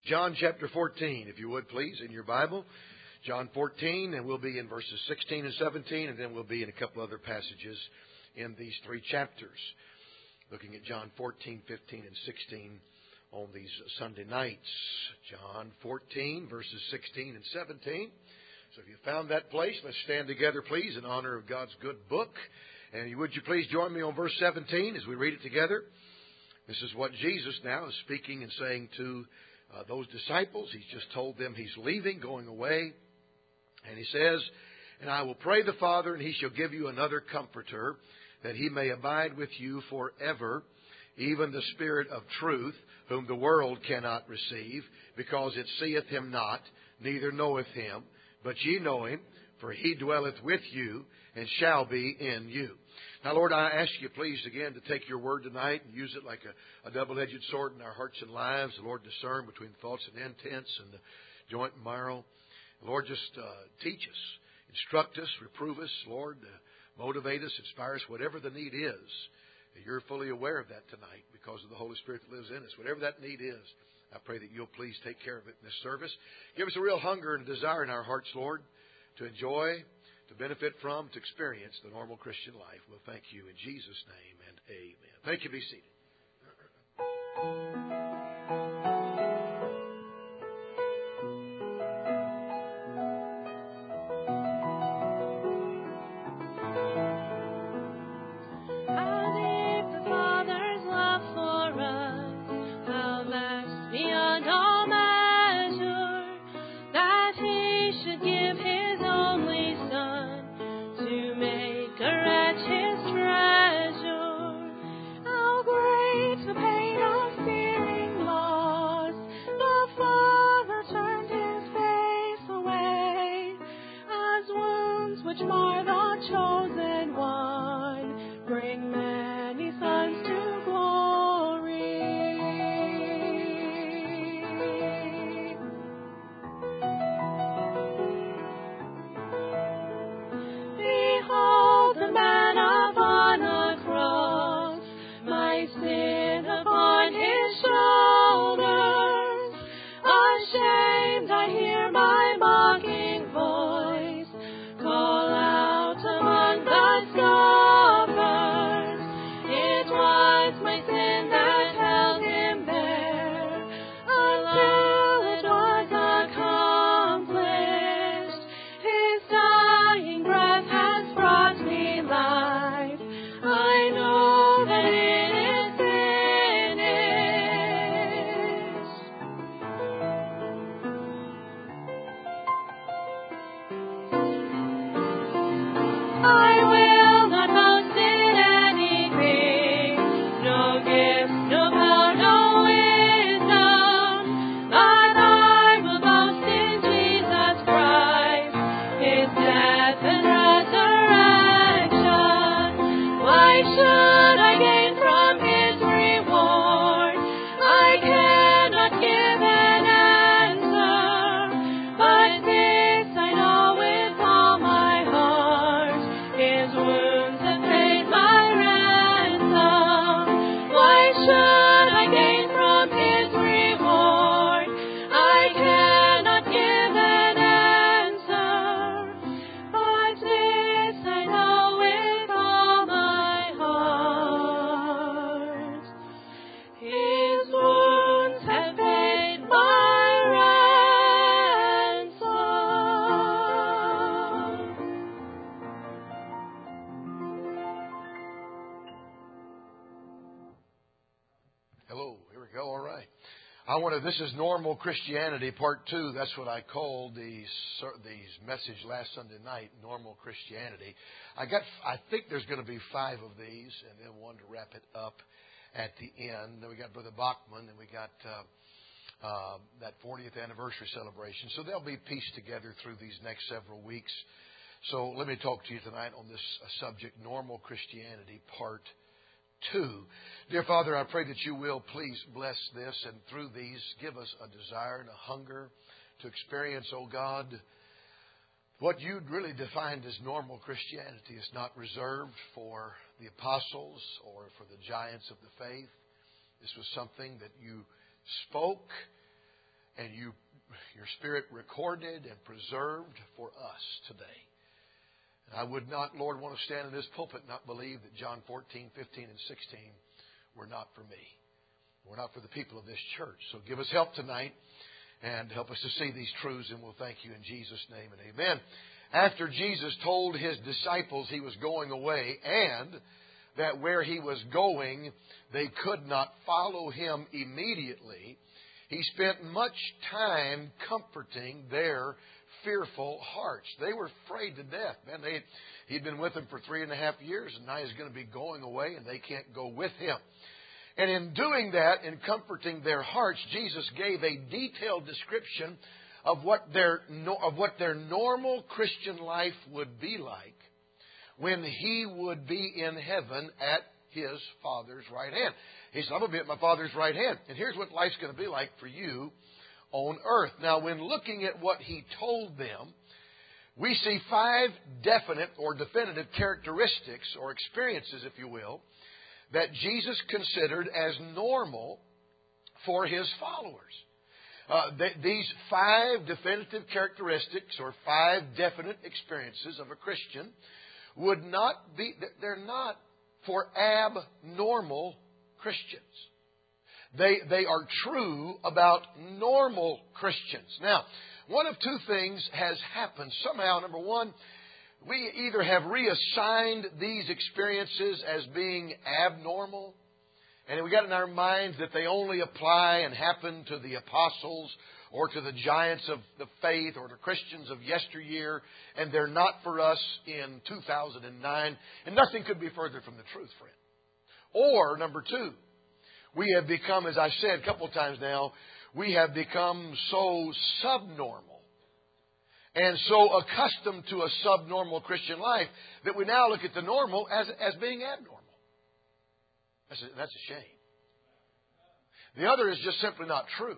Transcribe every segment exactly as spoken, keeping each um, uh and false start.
John chapter fourteen, if you would please, in your Bible. John fourteen, and we'll be in verses sixteen and seventeen, and then we'll be in a couple other passages in these three chapters. Looking at John fourteen, fifteen, and sixteen on these Sunday nights. John fourteen, verses sixteen and seventeen. So if you found that place, let's stand together, please, in honor of God's good book. And would you please join me on verse seventeen as we read it together? This is what Jesus now is speaking and saying to uh, those disciples. He's just told them He's leaving, going away. And He says, "And I will pray the Father, and He shall give you another Comforter, that He may abide with you forever, even the Spirit of truth, whom the world cannot receive, because it seeth Him not, neither knoweth Him. But ye know Him, for He dwelleth with you, and shall be in you." Now, Lord, I ask you, please, again, to take your word tonight and use it like a, a double-edged sword in our hearts and lives. Lord, discern between thoughts and intents and the joint and marrow. Lord, just uh, teach us, instruct us, reprove us, Lord, uh, motivate us, inspire us, whatever the need is. You're fully aware of that tonight because of the Holy Spirit that lives in us. Whatever that need is, I pray that you'll please take care of it in this service. Give us a real hunger and desire in our hearts, Lord, to enjoy, to benefit from, to experience the normal Christian life. We'll thank you in Jesus' name and amen. Thank you. Be seated. This is Normal Christianity, Part two. That's what I called the these message last Sunday night, Normal Christianity. I got, I think there's going to be five of these, and then one to wrap it up at the end. Then we got Brother Bachman, and we got uh, uh, that fortieth anniversary celebration. So they'll be pieced together through these next several weeks. So let me talk to you tonight on this uh, subject, Normal Christianity, Part two. Dear Father, I pray that you will please bless this, and through these give us a desire and a hunger to experience, oh God, what you'd really defined as normal Christianity. Is not reserved for the apostles or for the giants of the faith. This was something that you spoke and you, your Spirit recorded and preserved for us today. And I would not, Lord, want to stand in this pulpit and not believe that John fourteen, fifteen, and sixteen were not for me. Were not for the people of this church. So give us help tonight and help us to see these truths, and we'll thank you in Jesus' name and amen. After Jesus told His disciples He was going away and that where He was going they could not follow Him immediately, He spent much time comforting their fearful hearts. They were afraid to death. Man, they, He'd been with them for three and a half years, and now He's going to be going away, and they can't go with Him. And in doing that, in comforting their hearts, Jesus gave a detailed description of what their of what their normal Christian life would be like when He would be in heaven at His Father's right hand. He said, I'm going to be at my Father's right hand. And here's what life's going to be like for you on earth. Now, when looking at what He told them, we see five definite or definitive characteristics or experiences, if you will, that Jesus considered as normal for His followers. Uh, th- these five definitive characteristics or five definite experiences of a Christian would not be, they're not for abnormal Christians. They, they are true about normal Christians. Now, one of two things has happened. Somehow, number one, we either have reassigned these experiences as being abnormal, and we got in our minds that they only apply and happen to the apostles or to the giants of the faith or the Christians of yesteryear, and they're not for us in two thousand nine. And nothing could be further from the truth, friend. Or, number two, we have become, as I said a couple of times now, we have become so subnormal and so accustomed to a subnormal Christian life that we now look at the normal as, as being abnormal. That's a, that's a shame. The other is just simply not true.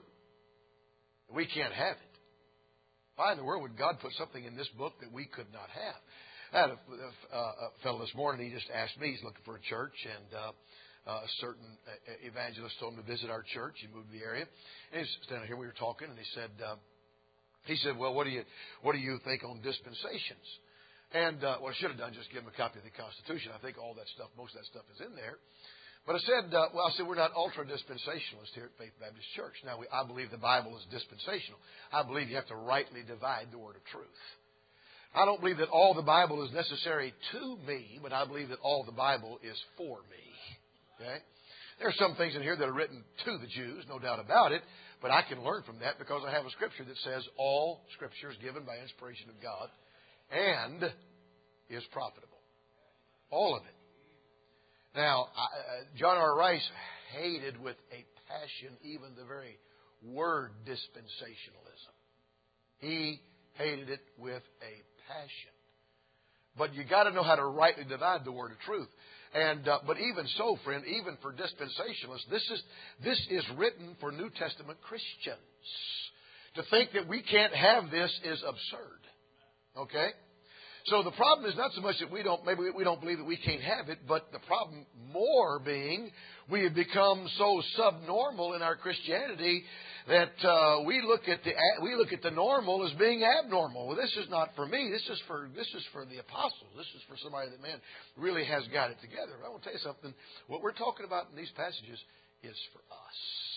We can't have it. Why in the world would God put something in this book that we could not have? I had a, a, a fellow this morning, he just asked me, he's looking for a church, and uh, uh, a certain evangelist told him to visit our church. He moved to the area. And he's standing here, we were talking, and he said, uh, he said, well, what do you what do you think on dispensations? And uh, what I should have done, just give him a copy of the Constitution. I think all that stuff, most of that stuff is in there. But I said, uh, well, I said, we're not ultra-dispensationalists here at Faith Baptist Church. Now, we, I believe the Bible is dispensational. I believe you have to rightly divide the word of truth. I don't believe that all the Bible is necessary to me, but I believe that all the Bible is for me. Okay? There are some things in here that are written to the Jews, no doubt about it, but I can learn from that because I have a scripture that says all scripture is given by inspiration of God and is profitable. All of it. Now, uh, John R. Rice hated with a passion even the very word dispensationalism. He hated it with a passion. But you got to know how to rightly divide the word of truth. And uh, but even so, friend, even for dispensationalists, this is this is written for New Testament Christians. To think that we can't have this is absurd. Okay? So the problem is not so much that we don't, maybe we don't believe that we can't have it, but the problem more being we have become so subnormal in our Christianity that uh, we look at the we look at the normal as being abnormal. Well, this is not for me. This is for this is for the apostles. This is for somebody that man really has got it together. I want to tell you something. What we're talking about in these passages is for us,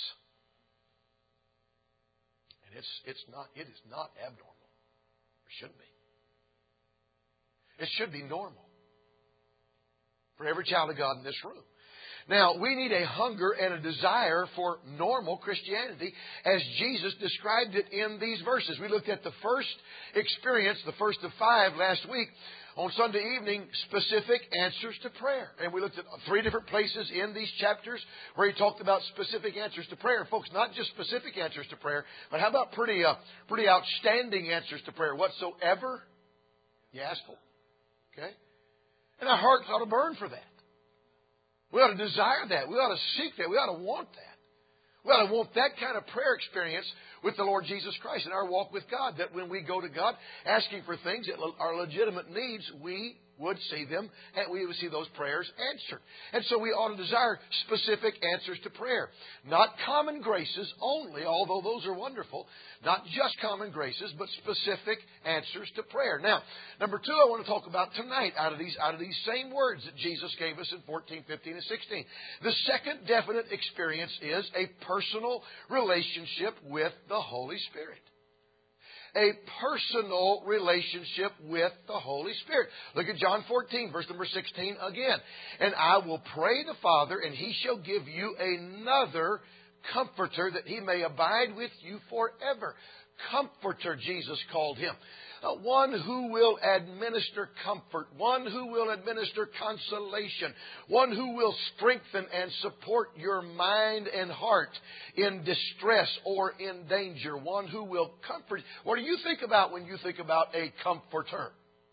and it's it's not it is not abnormal. Or shouldn't be. It should be normal for every child of God in this room. Now, we need a hunger and a desire for normal Christianity as Jesus described it in these verses. We looked at the first experience, the first of five last week, on Sunday evening, specific answers to prayer. And we looked at three different places in these chapters where he talked about specific answers to prayer. And folks, not just specific answers to prayer, but how about pretty, uh, pretty outstanding answers to prayer? Whatsoever you ask for. Okay? And our hearts ought to burn for that. We ought to desire that. We ought to seek that. We ought to want that. We ought to want that kind of prayer experience with the Lord Jesus Christ in our walk with God. That when we go to God asking for things that are legitimate needs, we would see them and we would see those prayers answered. And so we ought to desire specific answers to prayer. Not common graces only, although those are wonderful. Not just common graces, but specific answers to prayer. Now, number two, I want to talk about tonight out of these, out of these same words that Jesus gave us in fourteen, fifteen, and sixteen. The second definite experience is a personal relationship with the Holy Spirit. A personal relationship with the Holy Spirit. Look at John fourteen, verse number sixteen again. And I will pray the Father, and He shall give you another Comforter, that He may abide with you forever. Comforter, Jesus called Him. Uh, one who will administer comfort. One who will administer consolation. One who will strengthen and support your mind and heart in distress or in danger. One who will comfort. What do you think about when you think about a comforter?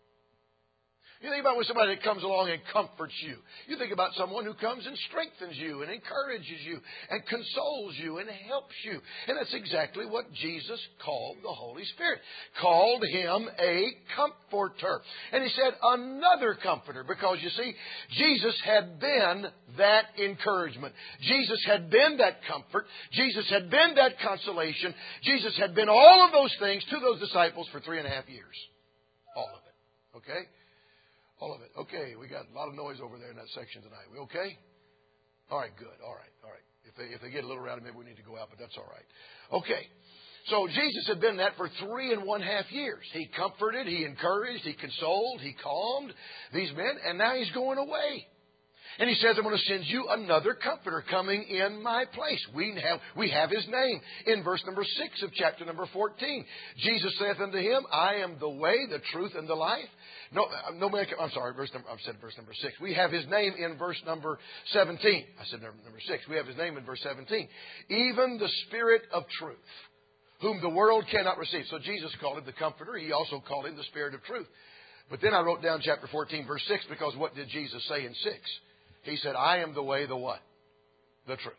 You think about when somebody that comes along and comforts you. You think about someone who comes and strengthens you and encourages you and consoles you and helps you. And that's exactly what Jesus called the Holy Spirit. Called Him a comforter. And He said another comforter, because you see, Jesus had been that encouragement. Jesus had been that comfort. Jesus had been that consolation. Jesus had been all of those things to those disciples for three and a half years. All of it. Okay? All of it. Okay, we got a lot of noise over there in that section tonight. We okay? All right, good. All right, all right. If they, if they get a little rowdy, maybe we need to go out, but that's all right. Okay. So Jesus had been that for three and one half years. He comforted, He encouraged, He consoled, He calmed these men, and now He's going away. And He says, I'm going to send you another comforter coming in my place. We have, we have His name in verse number six of chapter number fourteen. Jesus saith unto him, I am the way, the truth, and the life. No, no man can, I'm sorry, verse number, I said verse number six. We have His name in verse number seventeen. I said number, number six. We have His name in verse seventeen. Even the Spirit of truth, whom the world cannot receive. So Jesus called Him the Comforter. He also called Him the Spirit of truth. But then I wrote down chapter fourteen, verse six, because what did Jesus say in six? He said, I am the way, the what? The truth.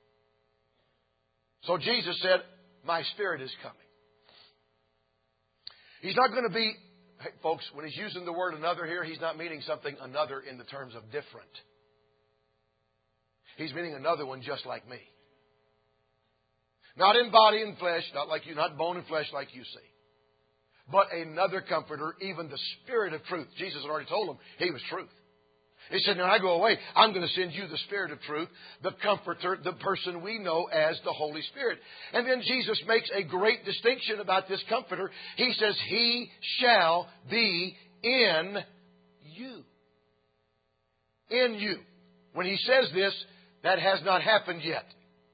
So Jesus said, my Spirit is coming. He's not going to be, hey, folks, when He's using the word another here, He's not meaning something another in the terms of different. He's meaning another one just like me. Not in body and flesh, not like you, not bone and flesh like you see. But another comforter, even the Spirit of truth. Jesus had already told them He was truth. He said, when I go away, I'm going to send you the Spirit of truth, the Comforter, the person we know as the Holy Spirit. And then Jesus makes a great distinction about this Comforter. He says, He shall be in you. In you. When He says this, that has not happened yet.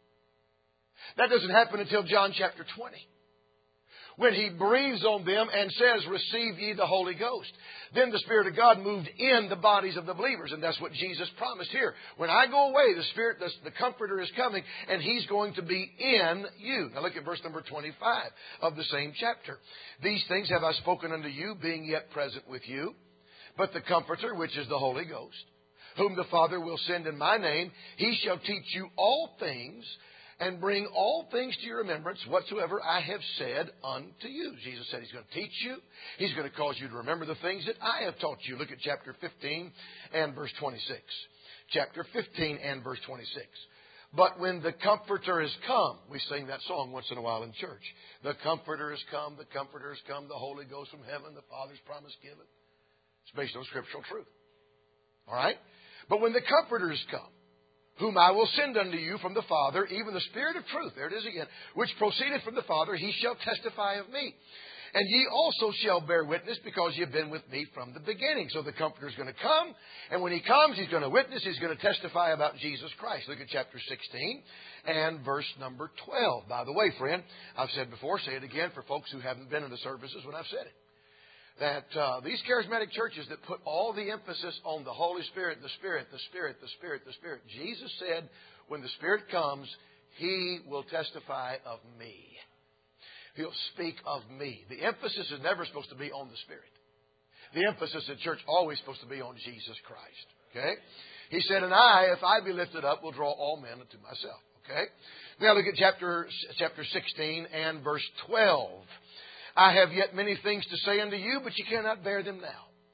That doesn't happen until John chapter twenty. When He breathes on them and says, receive ye the Holy Ghost. Then the Spirit of God moved in the bodies of the believers. And that's what Jesus promised here. When I go away, the Spirit, the, the Comforter is coming, and He's going to be in you. Now look at verse number twenty-five of the same chapter. These things have I spoken unto you, being yet present with you. But the Comforter, which is the Holy Ghost, whom the Father will send in my name, He shall teach you all things, and bring all things to your remembrance whatsoever I have said unto you. Jesus said He's going to teach you. He's going to cause you to remember the things that I have taught you. Look at chapter fifteen and verse twenty-six. Chapter fifteen and verse twenty-six. But when the Comforter is come, we sing that song once in a while in church. The Comforter is come, the Comforter is come, the Holy Ghost from heaven, the Father's promise given. It's based on scriptural truth. All right? But when the Comforter is come, whom I will send unto you from the Father, even the Spirit of truth, there it is again, which proceedeth from the Father, He shall testify of me. And ye also shall bear witness, because ye have been with me from the beginning. So the Comforter is going to come, and when He comes, He's going to witness, He's going to testify about Jesus Christ. Look at chapter sixteen and verse number twelve. By the way, friend, I've said before, say it again for folks who haven't been in the services when I've said it. That uh, these charismatic churches that put all the emphasis on the Holy Spirit, the Spirit, the Spirit, the Spirit, the Spirit. Jesus said, when the Spirit comes, He will testify of me. He'll speak of me. The emphasis is never supposed to be on the Spirit. The emphasis in church always supposed to be on Jesus Christ. Okay? He said, and I, if I be lifted up, will draw all men unto myself. Okay? Now look at chapter, chapter sixteen and verse twelve. I have yet many things to say unto you, but you cannot bear them now.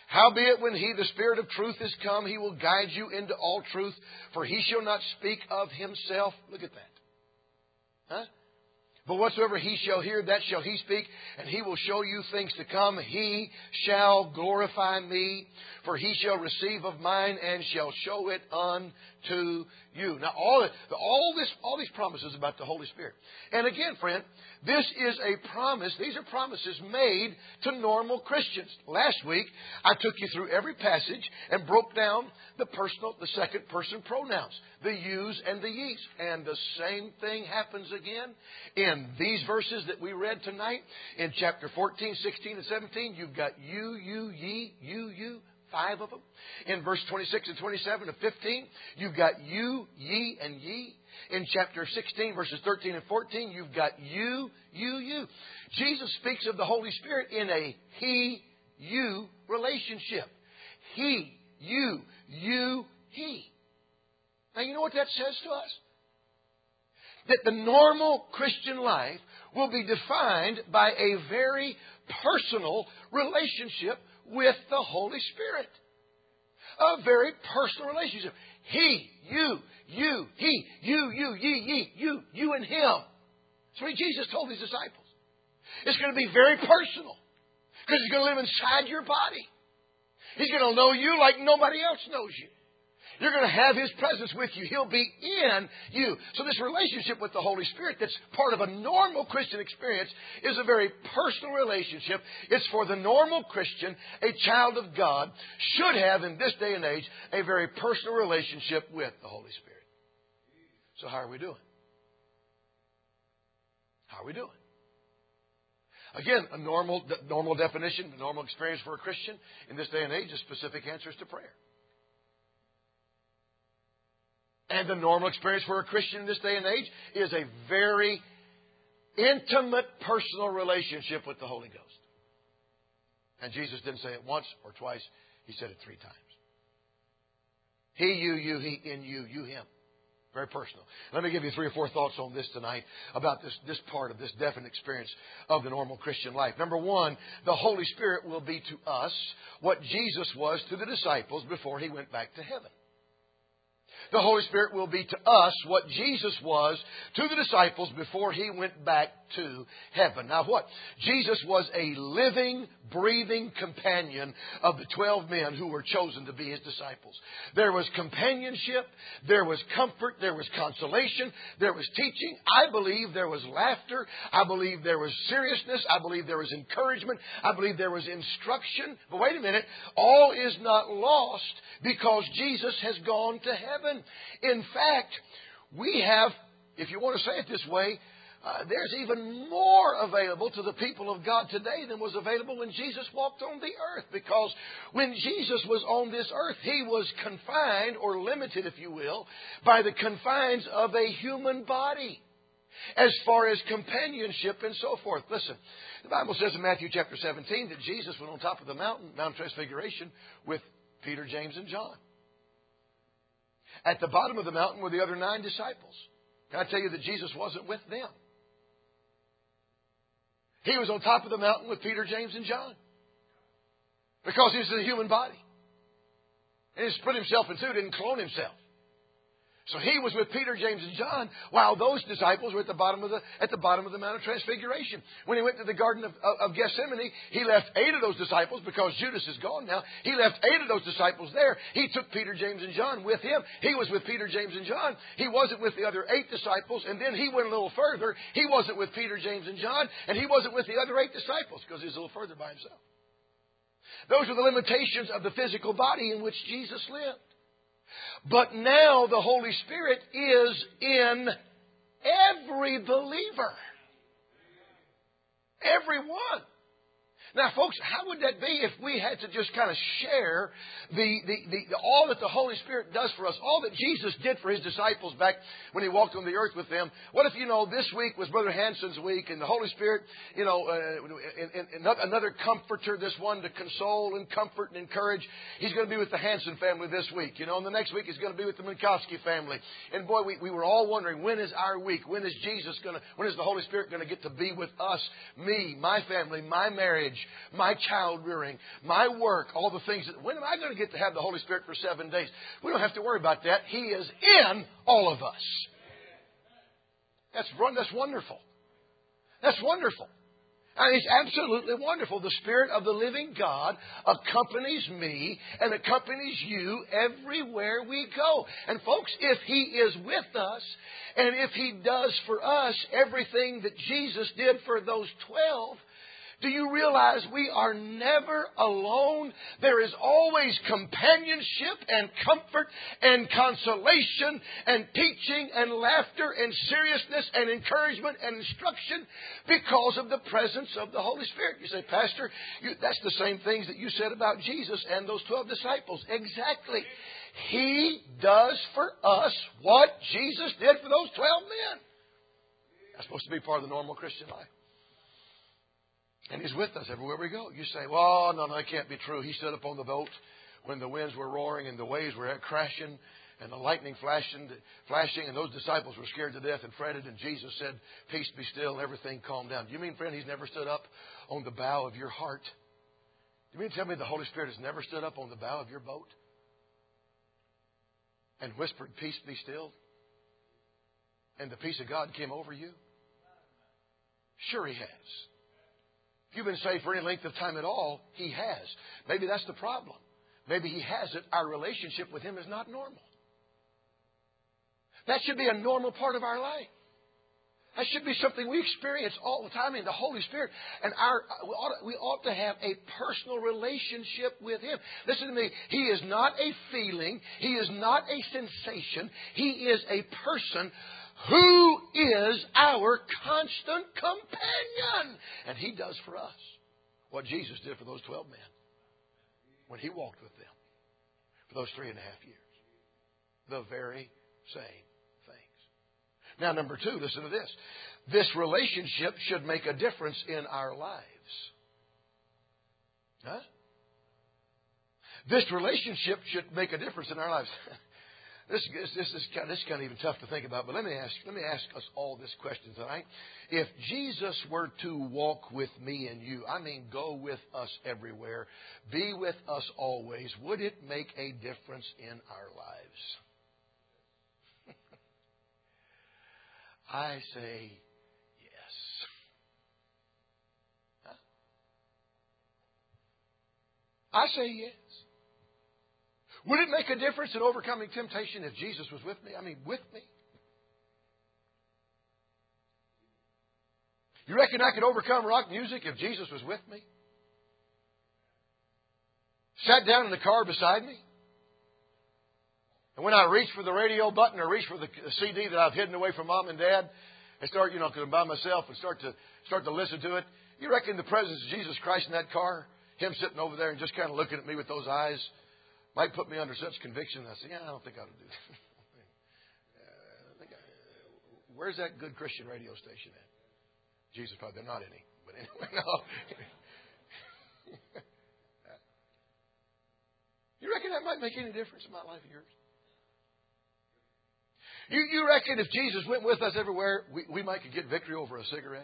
Howbeit, when He, the Spirit of truth, is come, He will guide you into all truth, for He shall not speak of Himself. Look at that. Huh? But whatsoever He shall hear, that shall He speak, and He will show you things to come. He shall glorify Me, for He shall receive of mine and shall show it unto you. Now, all, all, this, all these promises about the Holy Spirit. And again, friend, this is a promise. These are promises made to normal Christians. Last week, I took you through every passage and broke down the personal, the second person pronouns, the yous and the ye's. And the same thing happens again in these verses that we read tonight. In chapter fourteen, sixteen, and seventeen, you've got you, you, ye, you, you. Five of them. In verse twenty-six and twenty-seven of fifteen, you've got you, ye, and ye. In chapter sixteen, verses thirteen and fourteen, you've got you, you, you. Jesus speaks of the Holy Spirit in a He, you relationship. He, you, you, He. Now, you know what that says to us? That the normal Christian life will be defined by a very personal relationship with the Holy Spirit. A very personal relationship. He, you, you, He, you, you, ye, ye, you, you and Him. That's what Jesus told His disciples. It's going to be very personal. Because He's going to live inside your body. He's going to know you like nobody else knows you. You're going to have His presence with you. He'll be in you. So this relationship with the Holy Spirit that's part of a normal Christian experience is a very personal relationship. It's for the normal Christian, a child of God, should have in this day and age a very personal relationship with the Holy Spirit. So how are we doing? How are we doing? Again, a normal, normal definition, a normal experience for a Christian in this day and age is specific answers to prayer. And the normal experience for a Christian in this day and age is a very intimate, personal relationship with the Holy Ghost. And Jesus didn't say it once or twice. He said it three times. He, you, you, He, in you, you, Him. Very personal. Let me give you three or four thoughts on this tonight about this, this part of this definite experience of the normal Christian life. Number one, the Holy Spirit will be to us what Jesus was to the disciples before He went back to heaven. The Holy Spirit will be to us what Jesus was to the disciples before He went back to heaven. Now what? Jesus was a living, breathing companion of the twelve men who were chosen to be His disciples. There was companionship, there was comfort, there was consolation, there was teaching. I believe there was laughter. I believe there was seriousness. I believe there was encouragement. I believe there was instruction. But wait a minute. All is not lost because Jesus has gone to heaven. In fact, we have, if you want to say it this way, Uh, there's even more available to the people of God today than was available when Jesus walked on the earth. Because when Jesus was on this earth, He was confined or limited, if you will, by the confines of a human body as far as companionship and so forth. Listen, the Bible says in Matthew chapter seventeen that Jesus went on top of the mountain, Mount Transfiguration, with Peter, James, and John. At the bottom of the mountain were the other nine disciples. Can I tell you that Jesus wasn't with them? He was on top of the mountain with Peter, James, and John. Because He was in a human body. And He split Himself in two, didn't clone Himself. So He was with Peter, James, and John, while those disciples were at the bottom of the at the bottom of the Mount of Transfiguration. When He went to the Garden of, of, of Gethsemane, He left eight of those disciples, because Judas is gone now. He left eight of those disciples there. He took Peter, James, and John with Him. He was with Peter, James, and John. He wasn't with the other eight disciples. And then He went a little further. He wasn't with Peter, James, and John. And He wasn't with the other eight disciples, because He was a little further by Himself. Those are the limitations of the physical body in which Jesus lived. But now the Holy Spirit is in every believer. Everyone. Now, folks, how would that be if we had to just kind of share the, the, the, the all that the Holy Spirit does for us, all that Jesus did for His disciples back when He walked on the earth with them? What if, you know, this week was Brother Hanson's week, and the Holy Spirit, you know, uh, in, in, in another comforter, this one to console and comfort and encourage, He's going to be with the Hanson family this week, you know, and the next week He's going to be with the Minkowski family. And boy, we, we were all wondering, when is our week? When is Jesus going to, when is the Holy Spirit going to get to be with us, me, my family, my marriage, my child rearing, my work, all the things. That, when am I going to get to have the Holy Spirit for seven days? We don't have to worry about that. He is in all of us. That's, that's wonderful. That's wonderful. And it's absolutely wonderful. The Spirit of the living God accompanies me and accompanies you everywhere we go. And folks, if He is with us and if He does for us everything that Jesus did for those twelve, do you realize we are never alone? There is always companionship and comfort and consolation and teaching and laughter and seriousness and encouragement and instruction because of the presence of the Holy Spirit. You say, Pastor, you, that's the same things that you said about Jesus and those twelve disciples. Exactly. He does for us what Jesus did for those twelve men. That's supposed to be part of the normal Christian life. And He's with us everywhere we go. You say, well, no, no, that can't be true. He stood up on the boat when the winds were roaring and the waves were crashing and the lightning flashing, flashing and those disciples were scared to death and fretted. And Jesus said, peace be still, and everything calmed down. Do you mean, friend, He's never stood up on the bow of your heart? Do you mean to tell me the Holy Spirit has never stood up on the bow of your boat and whispered, peace be still? And the peace of God came over you? Sure He has. If you've been saved for any length of time at all, He has. Maybe that's the problem. Maybe He hasn't. Our relationship with Him is not normal. That should be a normal part of our life. That should be something we experience all the time in the Holy Spirit. And our we ought, to, we ought to have a personal relationship with Him. Listen to me. He is not a feeling. He is not a sensation. He is a person who is our constant companion. And He does for us what Jesus did for those twelve men when He walked with them for those three and a half years. The very same things. Now, number two, listen to this. This relationship should make a difference in our lives. Huh? This relationship should make a difference in our lives. This, this, this, is kind of, this is kind of even tough to think about, but let me ask let me ask us all this question tonight. If Jesus were to walk with me and you, I mean go with us everywhere, be with us always, would it make a difference in our lives? I say yes. Huh? I say yes. Would it make a difference in overcoming temptation if Jesus was with me? I mean, with me? You reckon I could overcome rock music if Jesus was with me? Sat down in the car beside me? And when I reach for the radio button or reach for the C D that I've hidden away from Mom and Dad and start, you know, because I'm by myself and start to start to listen to it, you reckon the presence of Jesus Christ in that car, Him sitting over there and just kind of looking at me with those eyes, might put me under such conviction that I say, yeah, I don't think I ought to do that. I think I, where's that good Christian radio station at? Jesus probably, they're not any. But anyway, no. You reckon that might make any difference in my life or yours? You, you reckon if Jesus went with us everywhere, we, we might could get victory over a cigarette?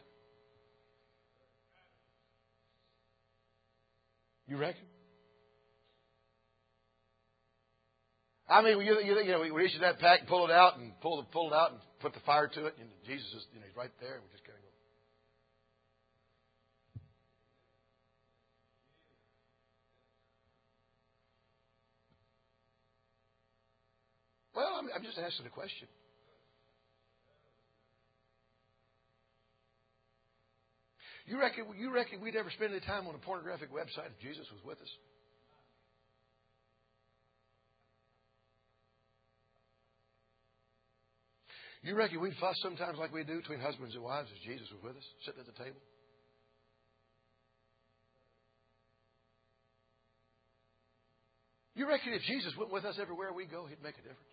You reckon? I mean, you, you, you know, we reach in that pack, pull it out, and pull, the, pull it out, and put the fire to it. And Jesus is, you know, He's right there. We just kind of go. Well, I'm, I'm just asking a question. You reckon? You reckon we'd ever spend any time on a pornographic website if Jesus was with us? You reckon we'd fuss sometimes like we do between husbands and wives as Jesus was with us, sitting at the table? You reckon if Jesus went with us everywhere we go, He'd make a difference?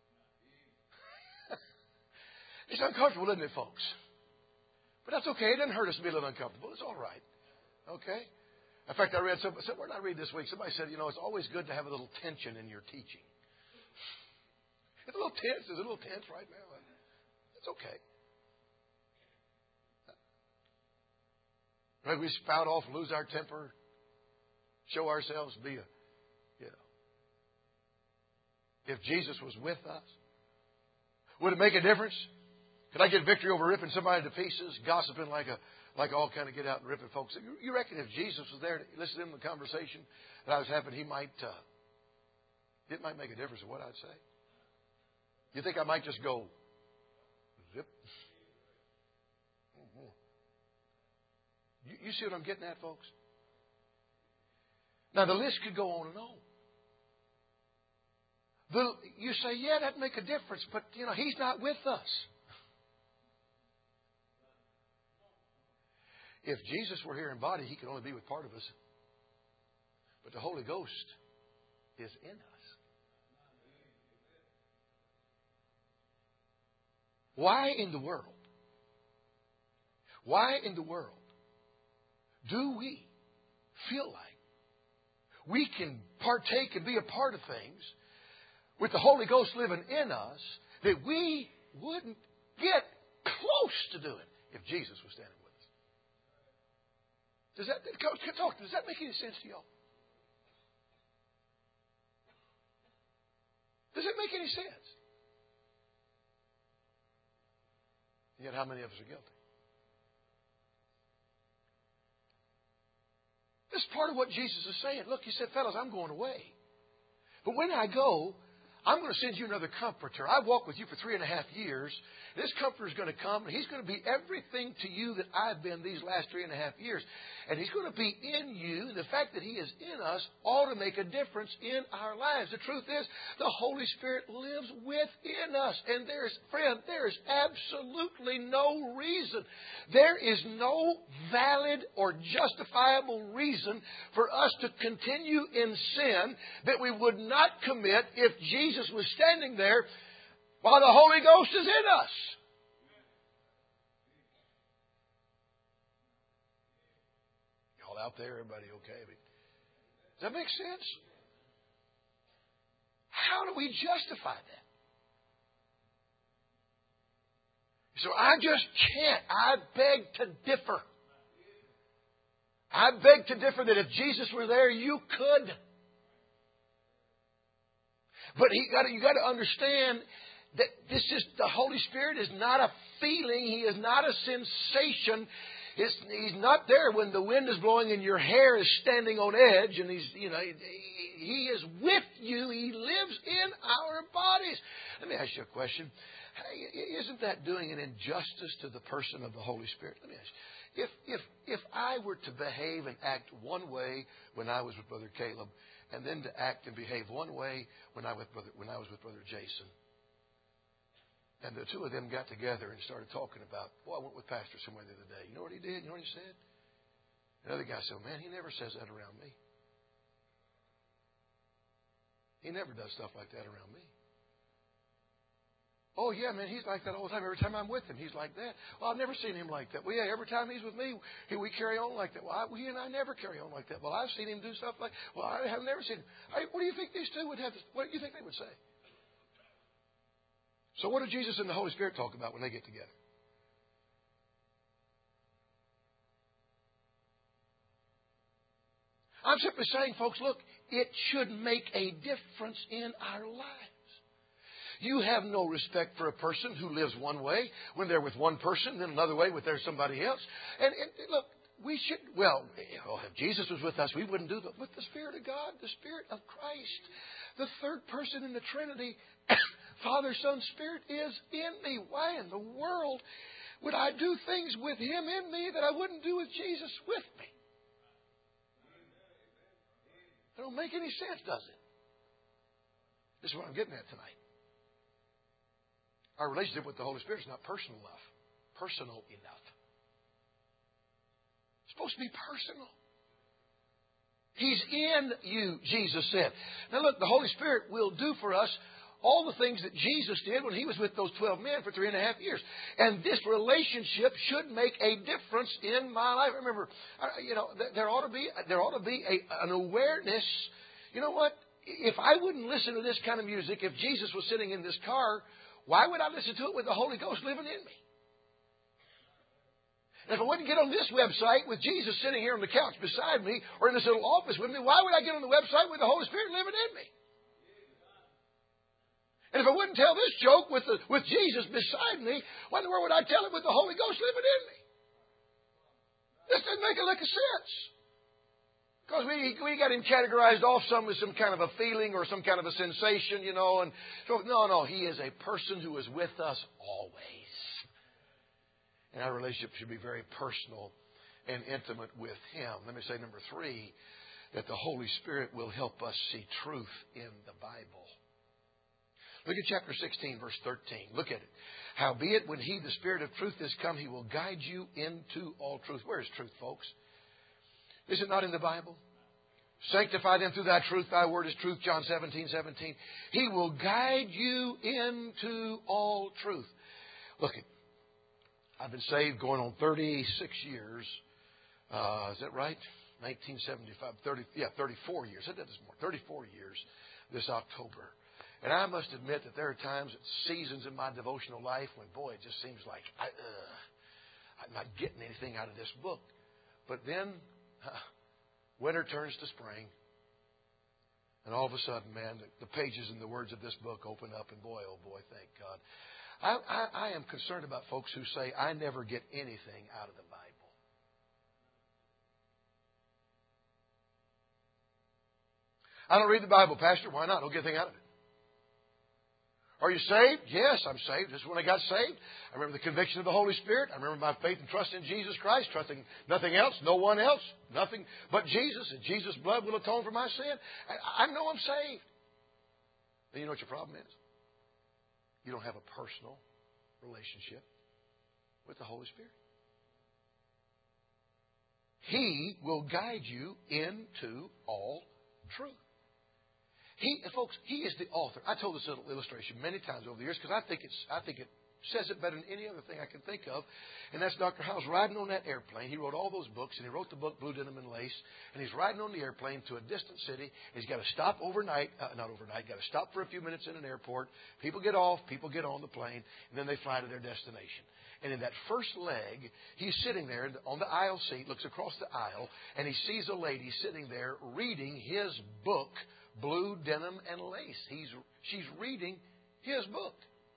It's uncomfortable, isn't it, folks? But that's okay. It doesn't hurt us to be a little uncomfortable. It's all right. Okay? In fact, I read somewhere, somewhere I read this week, somebody said, you know, it's always good to have a little tension in your teaching. It's a little tense. It's a little tense right now. It's okay. Right? We spout off and lose our temper, show ourselves to be a, you know. If Jesus was with us, would it make a difference? Could I get victory over ripping somebody to pieces, gossiping like a like all kind of get out and ripping folks? You reckon if Jesus was there to listen to the conversation that I was having, he might uh, it might make a difference in what I'd say? You think I might just go zip? You, you see what I'm getting at, folks? Now the list could go on and on. The, you say, yeah, that'd make a difference, but you know, he's not with us. If Jesus were here in body, he could only be with part of us. But the Holy Ghost is in us. Why in the world? Why in the world do we feel like we can partake and be a part of things with the Holy Ghost living in us that we wouldn't get close to doing if Jesus was standing with us? Does that talk? Does that make any sense to y'all? Does it make any sense? Yet how many of us are guilty? This is part of what Jesus is saying. Look, he said, fellas, I'm going away. But when I go, I'm going to send you another comforter. I've walked with you for three and a half years. This comforter is going to come, and he's going to be everything to you that I've been these last three and a half years. And he's going to be in you. The fact that he is in us ought to make a difference in our lives. The truth is, the Holy Spirit lives within us. And there's, friend, there is absolutely no reason. There is no valid or justifiable reason for us to continue in sin that we would not commit if Jesus was standing there while the Holy Ghost is in us. Y'all out there, everybody okay? Does that make sense? How do we justify that? So I just can't. I beg to differ. I beg to differ that if Jesus were there, you could. But he got you got to understand that this is the Holy Spirit is not a feeling. He is not a sensation. It's, he's not there when the wind is blowing and your hair is standing on edge. And he's, you know, he, he is with you. He lives in our bodies. Let me ask you a question. Isn't that doing an injustice to the person of the Holy Spirit? Let me ask you. If if if I were to behave and act one way when I was with Brother Caleb, and then to act and behave one way when I with brother when I was with Brother Jason, and the two of them got together and started talking about, well, I went with Pastor somewhere the other day. You know what he did? You know what he said? Another guy said, man, he never says that around me. He never does stuff like that around me. Oh, yeah, man, he's like that all the time. Every time I'm with him, he's like that. Well, I've never seen him like that. Well, yeah, every time he's with me, he, we carry on like that. Well, I, he and I never carry on like that. Well, I've seen him do stuff like, well, I have never seen him. I, what do you think these two would have to, what do you think they would say? So what do Jesus and the Holy Spirit talk about when they get together? I'm simply saying, folks, look, it should make a difference in our lives. You have no respect for a person who lives one way when they're with one person, then another way when there's somebody else. And, and look, we should, well, if Jesus was with us, we wouldn't do that. With the Spirit of God, the Spirit of Christ, the third person in the Trinity, Father, Son, Spirit is in me. Why in the world would I do things with Him in me that I wouldn't do with Jesus with me? It don't make any sense, does it? This is what I'm getting at tonight. Our relationship with the Holy Spirit is not personal enough. Personal enough. It's supposed to be personal. He's in you, Jesus said. Now look, the Holy Spirit will do for us all the things that Jesus did when He was with those twelve men for three and a half years. And this relationship should make a difference in my life. Remember, you know, there ought to be there ought to be a, an awareness. You know what? If I wouldn't listen to this kind of music, if Jesus was sitting in this car, why would I listen to it with the Holy Ghost living in me? And if I wouldn't get on this website with Jesus sitting here on the couch beside me or in this little office with me, why would I get on the website with the Holy Spirit living in me? And if I wouldn't tell this joke with, the, with Jesus beside me, why in the world would I tell it with the Holy Ghost living in me? This doesn't make a lick of sense. Because we, we got him categorized off some with some kind of a feeling or some kind of a sensation, you know. And so, no, no, he is a person who is with us always. And our relationship should be very personal and intimate with him. Let me say number three, that the Holy Spirit will help us see truth in the Bible. Look at chapter sixteen, verse thirteen. Look at it. Howbeit, when he, the Spirit of truth, is come, he will guide you into all truth. Where is truth, folks? Is it not in the Bible? Sanctify them through thy truth. Thy word is truth. John seventeen, seventeen. He will guide you into all truth. Look, I've been saved going on thirty-six years. Uh, is that right? nineteen seventy-five. thirty, yeah, thirty-four years. I did this more. thirty-four years this October. And I must admit that there are times, seasons in my devotional life when, boy, it just seems like I, uh, I'm not getting anything out of this book. But then uh, winter turns to spring. And all of a sudden, man, the, the pages and the words of this book open up. And boy, oh boy, thank God. I, I, I am concerned about folks who say, I never get anything out of the Bible. I don't read the Bible, Pastor. Why not? I don't get anything out of it. Are you saved? Yes, I'm saved. This is when I got saved. I remember the conviction of the Holy Spirit. I remember my faith and trust in Jesus Christ, trusting nothing else, no one else, nothing but Jesus. And Jesus' blood will atone for my sin. I, I know I'm saved. And you know what your problem is? You don't have a personal relationship with the Holy Spirit. He will guide you into all truth. He, folks, he is the author. I told this little illustration many times over the years because I think it's, I think it says it better than any other thing I can think of. And that's Doctor Howes riding on that airplane. He wrote all those books, and he wrote the book Blue Denim and Lace. And he's riding on the airplane to a distant city. He's got to stop overnight, uh, not overnight, got to stop for a few minutes in an airport. People get off, people get on the plane, and then they fly to their destination. And in that first leg, he's sitting there on the aisle seat, looks across the aisle, and he sees a lady sitting there reading his book, Blue Denim and Lace. He's, she's reading his book.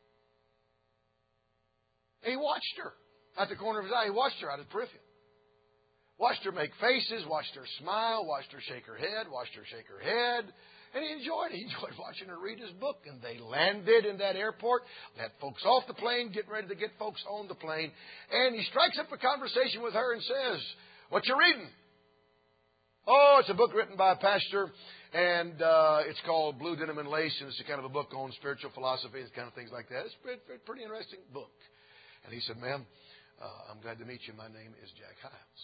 And he watched her at the corner of his eye. He watched her out of the peripheral. Watched her make faces, watched her smile, watched her shake her head, watched her shake her head. And he enjoyed it. He enjoyed watching her read his book. And they landed in that airport. They had folks off the plane, getting ready to get folks on the plane. And he strikes up a conversation with her and says, "What you reading?" "Oh, it's a book written by a pastor, and uh, it's called Blue Denim and Lace, and it's a kind of a book on spiritual philosophy and kind of things like that. It's a pretty, pretty interesting book." And he said, "Ma'am, uh, I'm glad to meet you. My name is Jack Hyles."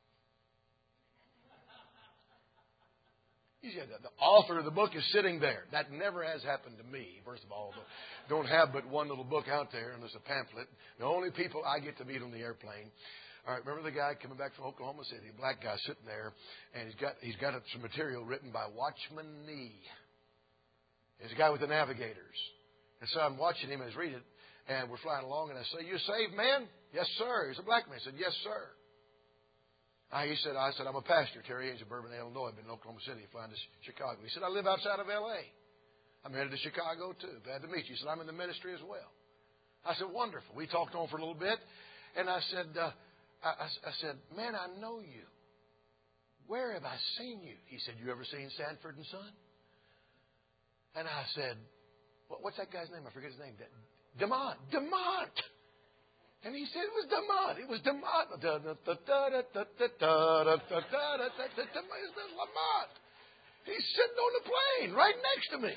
He said, the author of the book is sitting there. That never has happened to me. First of all, don't have but one little book out there, and there's a pamphlet. The only people I get to meet on the airplane. All right, remember the guy coming back from Oklahoma City, a black guy sitting there, and he's got he's got some material written by Watchman Nee. He's a guy with the Navigators. And so I'm watching him as he's reading it, and we're flying along, and I say, "You a saved man?" "Yes, sir." He's a black man. I said, "Yes, sir." Uh, he said, I said, "I'm a pastor, Terry Haynes of Bourbon, Illinois. I've been in Oklahoma City, flying to Chicago." He said, "I live outside of L A I'm headed to Chicago, too. Glad to meet you." He said, "I'm in the ministry as well." I said, "Wonderful." We talked on for a little bit, and I said, uh, I, I said, "Man, I know you. Where have I seen you?" He said, "You ever seen Sanford and Son?" And I said, "What's that guy's name?" I forget his name. DeMont. DeMont. And he said, "It was DeMont. It was DeMont. It's Lamont. He's sitting on the plane right next to me."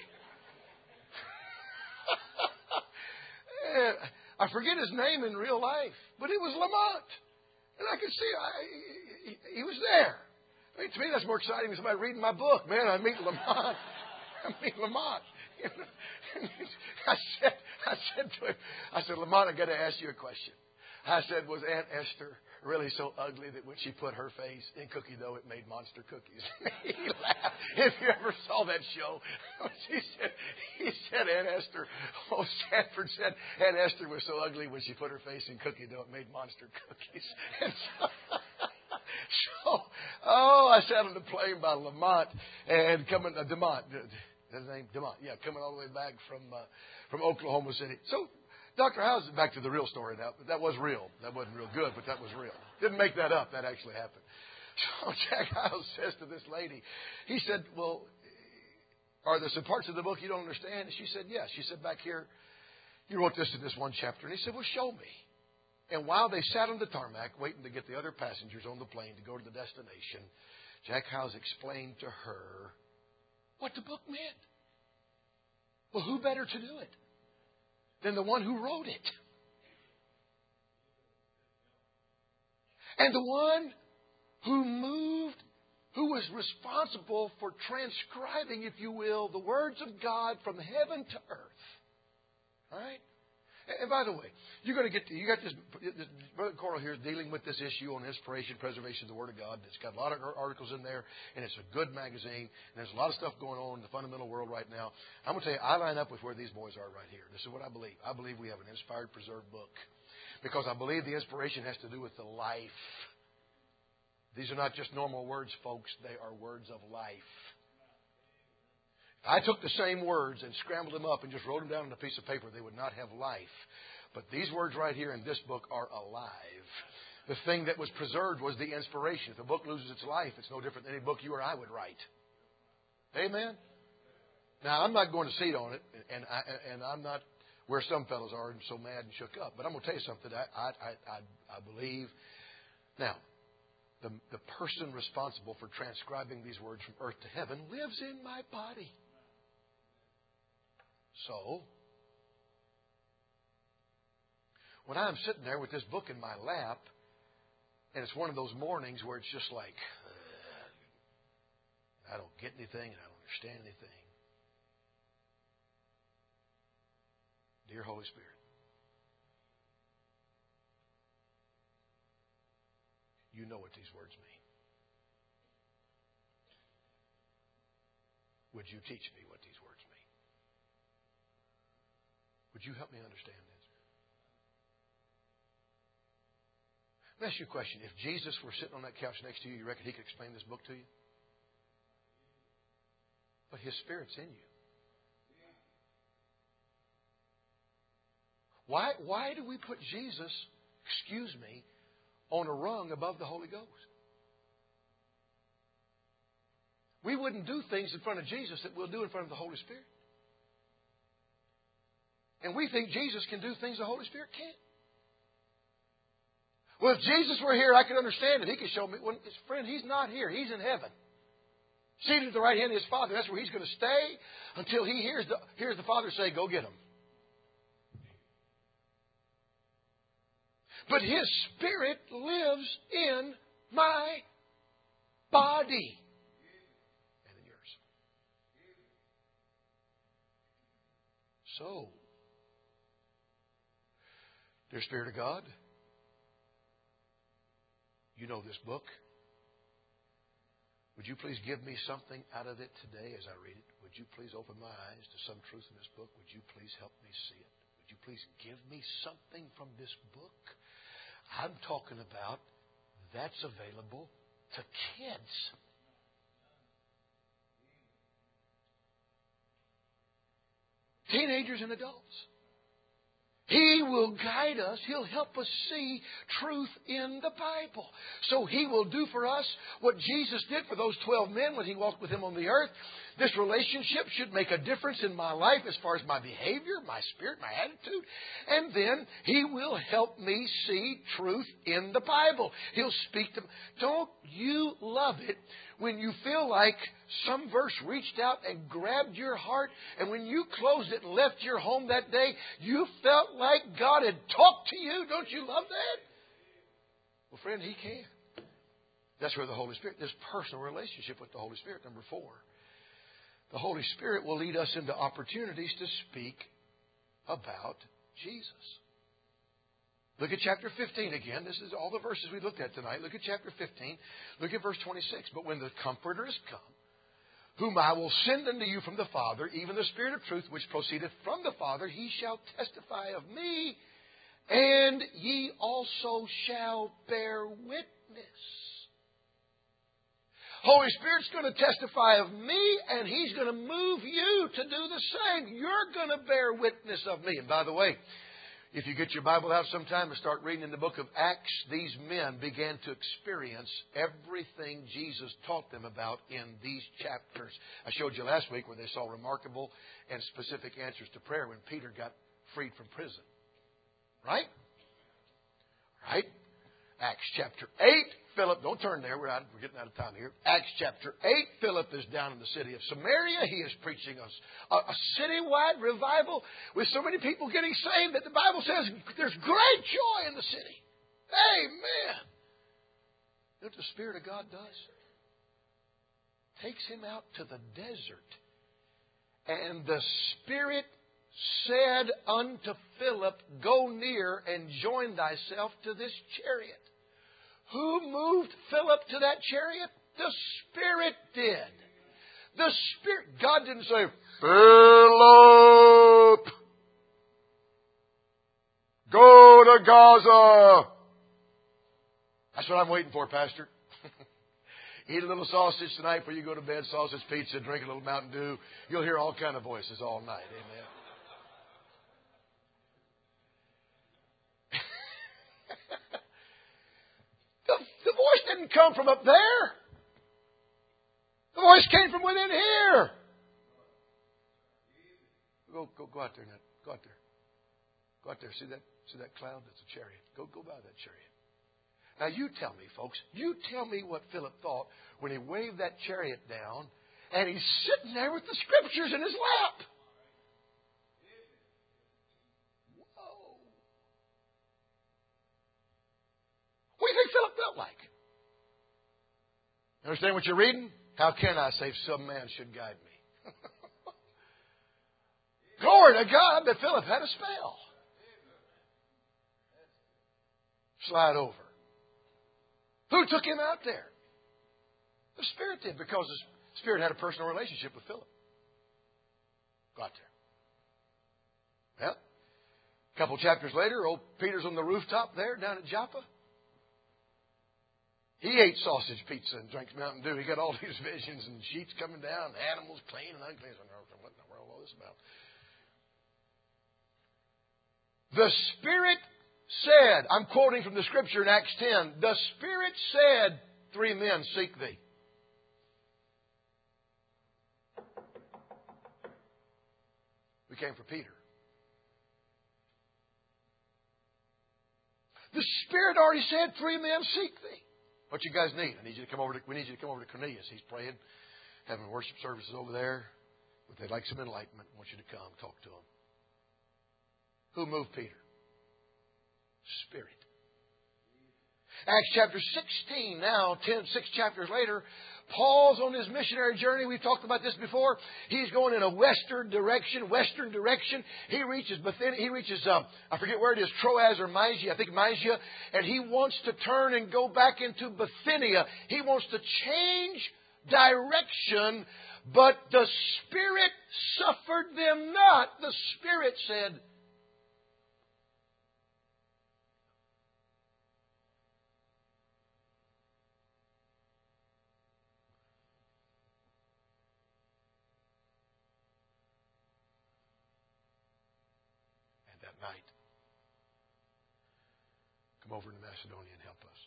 I forget his name in real life, but it was Lamont. And I could see I, he, he was there. I mean, to me, that's more exciting than somebody reading my book. Man, I meet Lamont. I meet Lamont. I said, I said to him, I said, "Lamont, I got to ask you a question. I said, was Aunt Esther really so ugly that when she put her face in cookie dough, it made monster cookies? He laughed. If you ever saw that show, she said, he said, Aunt Esther, oh, Sanford said, Aunt Esther was so ugly when she put her face in cookie dough, it made monster cookies. And so, so, oh, I sat on the plane by Lamont and coming, uh, Demont, his name, Demont, yeah, coming all the way back from, uh, from Oklahoma City. So, Doctor House, back to the real story now. That was real. That wasn't real good, but that was real. Didn't make that up. That actually happened. So Jack Hyles says to this lady, he said, well, are there some parts of the book you don't understand? And she said, yes. She said, back here, you wrote this in this one chapter. And he said, well, show me. And while they sat on the tarmac waiting to get the other passengers on the plane to go to the destination, Jack Hyles explained to her what the book meant. Well, who better to do it than the one who wrote it? And the one who moved, who was responsible for transcribing, if you will, the words of God from heaven to earth. All right? And by the way, you're going to get to, you got this, this Brother Coral here is dealing with this issue on inspiration, preservation of the Word of God. It's got a lot of articles in there, and it's a good magazine. And there's a lot of stuff going on in the fundamental world right now. I'm going to tell you, I line up with where these boys are right here. This is what I believe. I believe we have an inspired, preserved book, because I believe the inspiration has to do with the life. These are not just normal words, folks. They are words of life. I took the same words and scrambled them up and just wrote them down on a piece of paper, they would not have life. But these words right here in this book are alive. The thing that was preserved was the inspiration. If the book loses its life, it's no different than any book you or I would write. Amen? Now, I'm not going to seat on it, and, I, and I'm not where some fellows are and so mad and shook up. But I'm going to tell you something. I, I, I, I believe. Now, the, the person responsible for transcribing these words from earth to heaven lives in my body. So, when I'm sitting there with this book in my lap, and it's one of those mornings where it's just like, uh, I don't get anything and I don't understand anything. Dear Holy Spirit, you know what these words mean. Would you teach me what these words mean? Would you help me understand this? Let me ask you a question. If Jesus were sitting on that couch next to you, you reckon he could explain this book to you? But his Spirit's in you. Why, why do we put Jesus, excuse me, on a rung above the Holy Ghost? We wouldn't do things in front of Jesus that we'll do in front of the Holy Spirit. And we think Jesus can do things the Holy Spirit can't. Well, if Jesus were here, I could understand it. He could show me. Well, his friend, he's not here. He's in heaven. Seated at the right hand of his Father. That's where he's going to stay until he hears the, hears the Father say, go get him. But his Spirit lives in my body. And in yours. So, dear Spirit of God, you know this book. Would you please give me something out of it today as I read it? Would you please open my eyes to some truth in this book? Would you please help me see it? Would you please give me something from this book? I'm talking about that's available to kids. Teenagers and adults. He will guide us. He'll help us see truth in the Bible. So He will do for us what Jesus did for those twelve men when He walked with Him on the earth. This relationship should make a difference in my life as far as my behavior, my spirit, my attitude. And then He will help me see truth in the Bible. He'll speak to me. Don't you love it when you feel like some verse reached out and grabbed your heart, and when you closed it and left your home that day, you felt like God had talked to you? Don't you love that? Well, friend, He can. That's where the Holy Spirit, this personal relationship with the Holy Spirit. Number four, the Holy Spirit will lead us into opportunities to speak about Jesus. Look at chapter fifteen again. This is all the verses we looked at tonight. Look at chapter fifteen. Look at verse twenty-six. But when the Comforter is come, whom I will send unto you from the Father, even the Spirit of truth, which proceedeth from the Father, He shall testify of me, and ye also shall bear witness. Holy Spirit's going to testify of me, and He's going to move you to do the same. You're going to bear witness of me. And by the way, if you get your Bible out sometime and start reading in the book of Acts, these men began to experience everything Jesus taught them about in these chapters. I showed you last week where they saw remarkable and specific answers to prayer when Peter got freed from prison. Right? Right? Acts chapter eight. Philip, don't turn there. We're, out, we're getting out of time here. Acts chapter eight. Philip is down in the city of Samaria. He is preaching a, a, a citywide revival with so many people getting saved that the Bible says there's great joy in the city. Amen. You know what the Spirit of God does? Takes him out to the desert. And the Spirit said unto Philip, go near and join thyself to this chariot. Who moved Philip to that chariot? The Spirit did. The Spirit. God didn't say, Philip, go to Gaza. That's what I'm waiting for, Pastor. Eat a little sausage tonight before you go to bed, sausage pizza, drink a little Mountain Dew. You'll hear all kind of voices all night. Amen. The voice didn't come from up there. The voice came from within here. Go, go, go out there now. Go out there. Go out there. See that? See that cloud? That's a chariot. Go, go by that chariot. Now you tell me, folks. You tell me what Philip thought when he waved that chariot down, and he's sitting there with the Scriptures in his lap. Whoa! What do you think Philip felt like? Understand what you're reading? How can I save some man should guide me? Glory to God, but Philip had a spell. Slide over. Who took him out there? The Spirit did, because the Spirit had a personal relationship with Philip. Got there. Well, a couple chapters later, old Peter's on the rooftop there down at Joppa. He ate sausage pizza and drank Mountain Dew. He got all these visions and sheets coming down, animals clean and unclean. What in the world is all this about? The Spirit said, I'm quoting from the Scripture in Acts ten, the Spirit said, three men seek thee. We came for Peter. The Spirit already said, three men seek thee. What you guys need? I need you to come over to, we need you to come over to Cornelius. He's praying, having worship services over there. If they'd like some enlightenment, I want you to come, talk to him. Who moved Peter? Spirit. Acts chapter sixteen, now ten, six chapters later, Paul's on his missionary journey. We've talked about this before. He's going in a western direction, western direction. He reaches Bithynia, he reaches, um, I forget where it is, Troas or Mysia, I think Mysia, and he wants to turn and go back into Bithynia. He wants to change direction, but the Spirit suffered them not. The Spirit said, night. Come over to Macedonia and help us.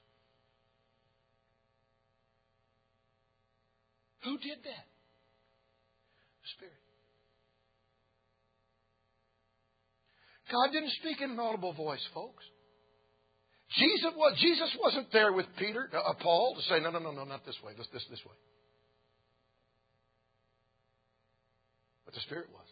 Who did that? The Spirit. God didn't speak in an audible voice, folks. Jesus was Jesus wasn't there with Peter, uh, Paul, to say, no, no, no, no, not this way, this, this, this way. But the Spirit was.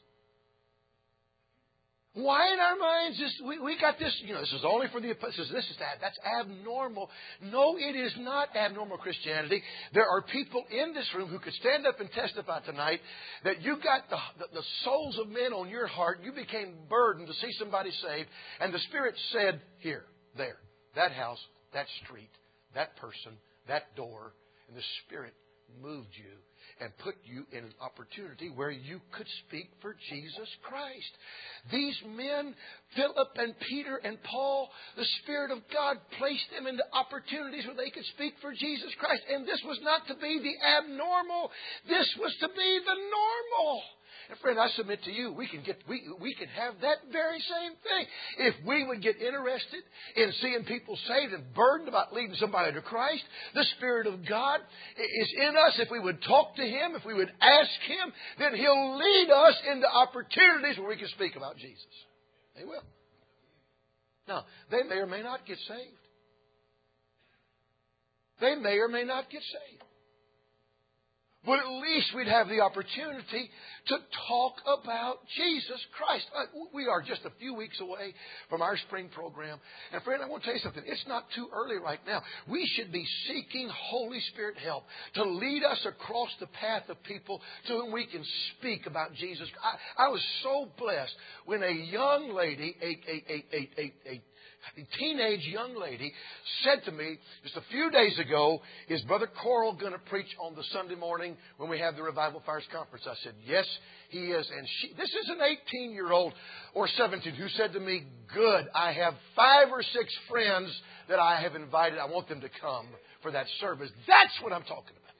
Why in our minds is we, we got this, you know, this is only for the apostles, this is that, that's abnormal. No, it is not abnormal Christianity. There are people in this room who could stand up and testify tonight that you got the, the, the souls of men on your heart. You became burdened to see somebody saved, and the Spirit said, here, there. That house, that street, that person, that door, and the Spirit moved you and put you in an opportunity where you could speak for Jesus Christ. These men, Philip and Peter and Paul, the Spirit of God placed them into opportunities where they could speak for Jesus Christ. And this was not to be the abnormal. This was to be the normal. And friend, I submit to you, we can get we we can have that very same thing. If we would get interested in seeing people saved and burdened about leading somebody to Christ, the Spirit of God is in us. If we would talk to Him, if we would ask Him, then He'll lead us into opportunities where we can speak about Jesus. He will. Now, they may or may not get saved. They may or may not get saved. But at least we'd have the opportunity to talk about Jesus Christ. We are just a few weeks away from our spring program. And friend, I want to tell you something. It's not too early right now. We should be seeking Holy Spirit help to lead us across the path of people to whom we can speak about Jesus. I, I was so blessed when a young lady, a, a, a, a, a, a A teenage young lady said to me just a few days ago, "Is Brother Coral going to preach on the Sunday morning when we have the Revival Fires Conference?" I said, "Yes, he is." And she, this is an eighteen-year-old or seventeen who said to me, "Good, I have five or six friends that I have invited. I want them to come for that service." That's what I'm talking about.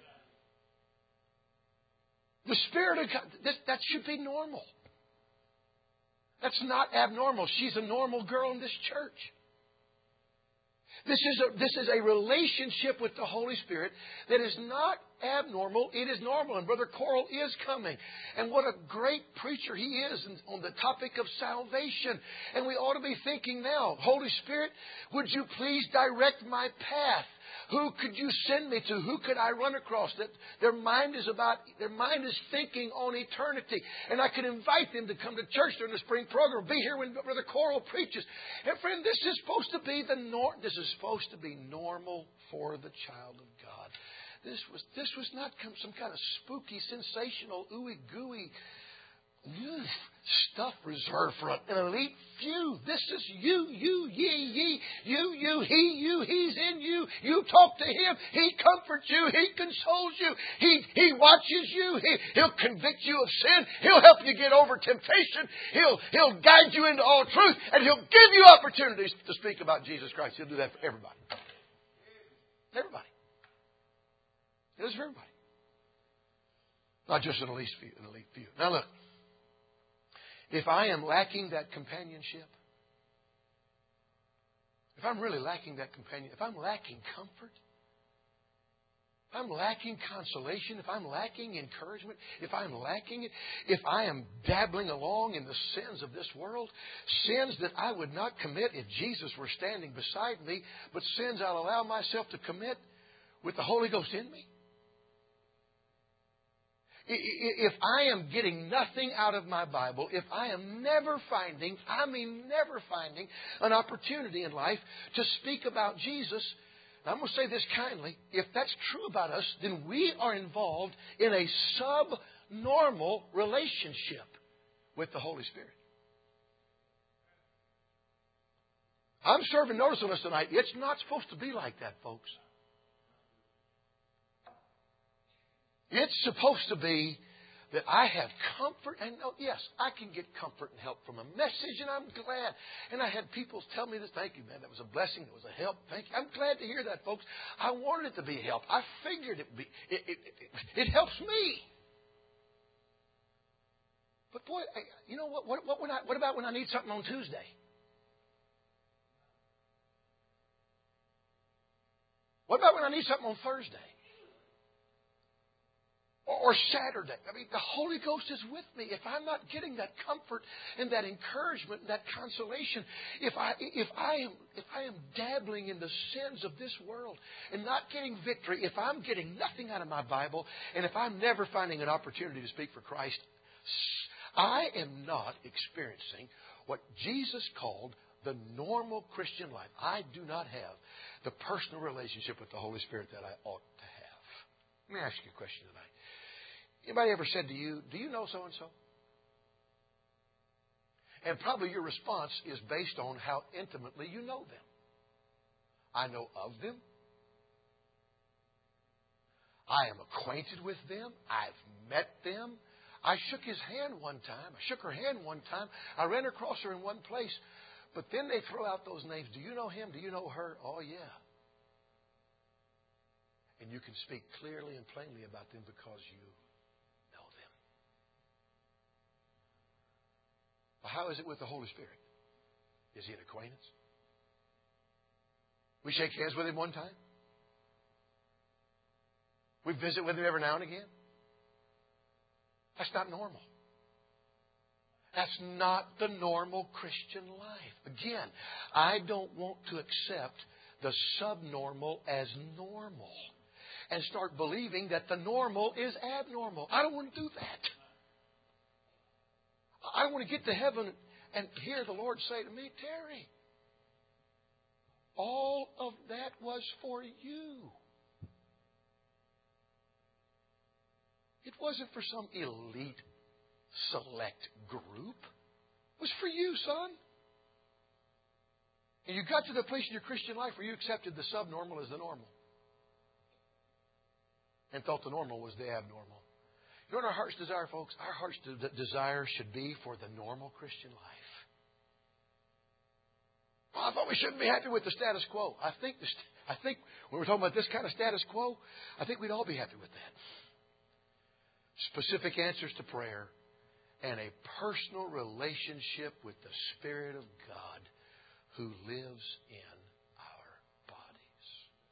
The Spirit of God, this, that should be normal. That's not abnormal. She's a normal girl in this church. This is a, this is a relationship with the Holy Spirit that is not abnormal. It is normal. And Brother Coral is coming. And what a great preacher he is on the topic of salvation. And we ought to be thinking now, Holy Spirit, would you please direct my path? Who could you send me to? Who could I run across? That their mind is about, their mind is thinking on eternity. And I could invite them to come to church during the spring program. Be here when Brother Coral preaches. And friend, this is supposed to be the norm. This is supposed to be normal for the child of God. This was this was not some kind of spooky, sensational, ooey gooey stuff reserved for an elite few. This is you, you, ye, ye, you, you, he, you, he's in you. You talk to Him. He comforts you. He consoles you. He, he watches you. He, he'll convict you of sin. He'll help you get over temptation. He'll, he'll guide you into all truth. And He'll give you opportunities to speak about Jesus Christ. He'll do that for everybody. Everybody. It is for everybody. Not just an elite few. An elite few. Now look. If I am lacking that companionship, if I'm really lacking that companion, if I'm lacking comfort, if I'm lacking consolation, if I'm lacking encouragement, if I'm lacking it, if I am dabbling along in the sins of this world, sins that I would not commit if Jesus were standing beside me, but sins I'll allow myself to commit with the Holy Ghost in me, if I am getting nothing out of my Bible, if I am never finding, I mean never finding, an opportunity in life to speak about Jesus, I'm going to say this kindly, if that's true about us, then we are involved in a subnormal relationship with the Holy Spirit. I'm serving notice on us tonight. It's not supposed to be like that, folks. It's supposed to be that I have comfort. And oh, yes, I can get comfort and help from a message, and I'm glad. And I had people tell me this. Thank you, man. That was a blessing. It was a help. Thank you. I'm glad to hear that, folks. I wanted it to be a help. I figured it would be. It, it, it, it helps me. But boy, you know what? What, what, when I, what about when I need something on Tuesday? What about when I need something on Thursday? Or Saturday. I mean, the Holy Ghost is with me. If I'm not getting that comfort and that encouragement and that consolation, if I if I am if I am dabbling in the sins of this world and not getting victory, if I'm getting nothing out of my Bible, and if I'm never finding an opportunity to speak for Christ, I am not experiencing what Jesus called the normal Christian life. I do not have the personal relationship with the Holy Spirit that I ought to have. Let me ask you a question tonight. Anybody ever said to you, do you know so-and-so? And probably your response is based on how intimately you know them. I know of them. I am acquainted with them. I've met them. I shook his hand one time. I shook her hand one time. I ran across her in one place. But then they throw out those names. Do you know him? Do you know her? Oh, yeah. And you can speak clearly and plainly about them because you know them. Well, how is it with the Holy Spirit? Is he an acquaintance? We shake hands with him one time. We visit with him every now and again. That's not normal. That's not the normal Christian life. Again, I don't want to accept the subnormal as normal and start believing that the normal is abnormal. I don't want to do that. I want to get to heaven and hear the Lord say to me, Terry, all of that was for you. It wasn't for some elite, select group. It was for you, son. And you got to the place in your Christian life where you accepted the subnormal as the normal. And thought the normal was the abnormal. You know what our heart's desire, folks? Our heart's de- desire should be for the normal Christian life. Well, I thought we shouldn't be happy with the status quo. I think, the st- I think when we're talking about this kind of status quo, I think we'd all be happy with that. Specific answers to prayer, and a personal relationship with the Spirit of God who lives in our bodies.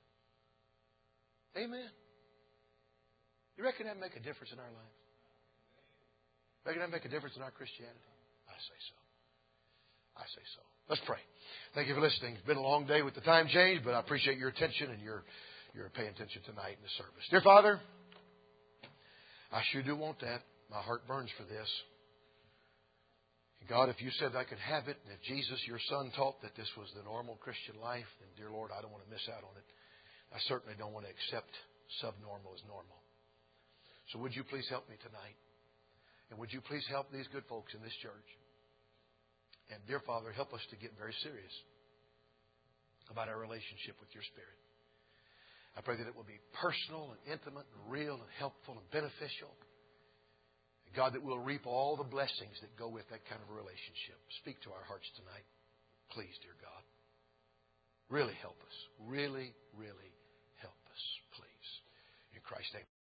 Amen. You reckon that make a difference in our lives? Reckon that make a difference in our Christianity? I say so. I say so. Let's pray. Thank you for listening. It's been a long day with the time change, but I appreciate your attention and your, your paying attention tonight in the service. Dear Father, I sure do want that. My heart burns for this. And God, if you said I could have it, and if Jesus, your Son, taught that this was the normal Christian life, then, dear Lord, I don't want to miss out on it. I certainly don't want to accept subnormal as normal. So would you please help me tonight? And would you please help these good folks in this church? And, dear Father, help us to get very serious about our relationship with your Spirit. I pray that it will be personal and intimate and real and helpful and beneficial. And God, that we'll reap all the blessings that go with that kind of a relationship. Speak to our hearts tonight. Please, dear God. Really help us. Really, really help us, please. In Christ's name.